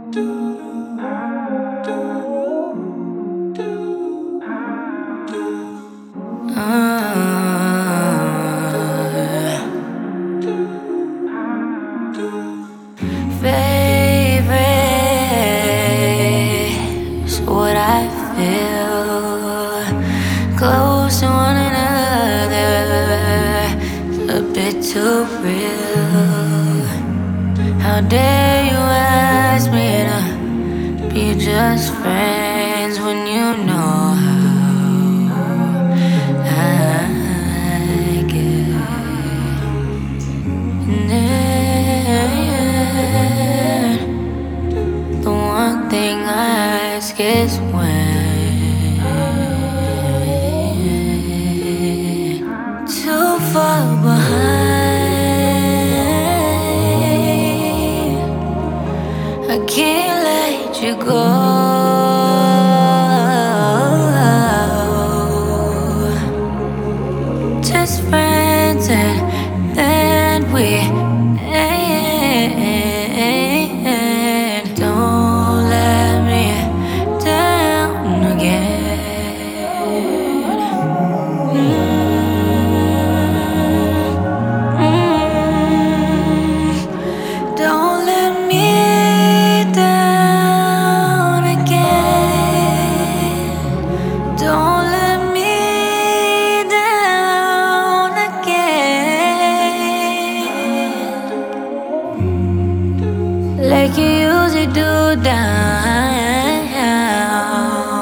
Favorite's what I feel. Close to one another, a bit too real. How dare you ask me to be just friends when you know how I get. And then the one thing I ask is when. Too far behind, I can't let you go. Just friends and then we end. Don't let me down again. Don't let me down again. Don't let me down again. Like you usually do down.